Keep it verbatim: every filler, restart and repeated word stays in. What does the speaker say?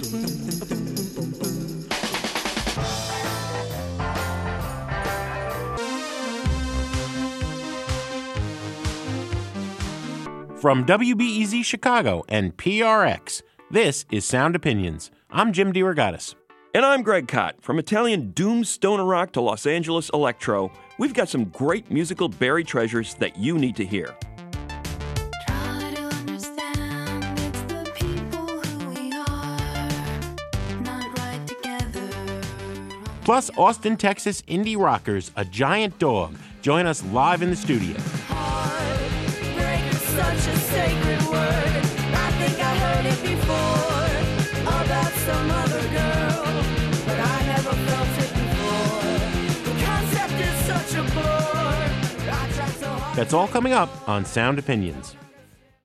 From W B E Z Chicago and P R X, this is Sound Opinions. I'm Jim DeRogatis. And I'm Greg Kot. From Italian doom stoner rock to Los Angeles electro, we've got some great musical buried treasures that you need to hear. Try to understand, it's the people who we are, not right together. Plus, Austin, Texas indie rockers, A Giant Dog, join us live in the studio. Heartbreak is such a sacred word. I think I heard it before about some other girl, but I never felt it before. The concept is such a bore. I tried so hard. That's all coming up on Sound Opinions.